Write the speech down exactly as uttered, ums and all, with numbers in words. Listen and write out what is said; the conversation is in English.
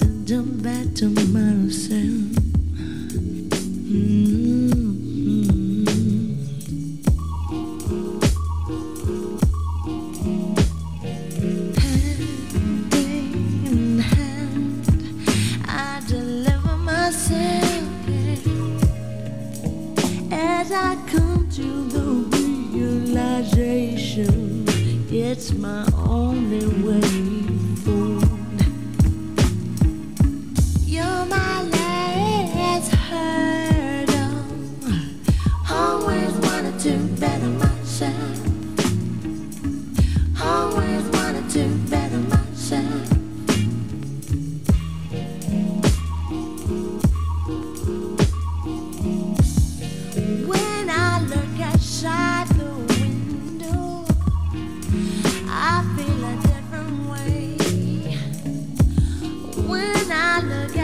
jump back to myself. Mm-hmm. Hand in hand, I deliver myself, yeah. As I come to the realization, it's my only way forward. You're my last hurdle. Always wanted to better myself. Always wanted to better myself. When I look outside the window, I feel a different way. When I look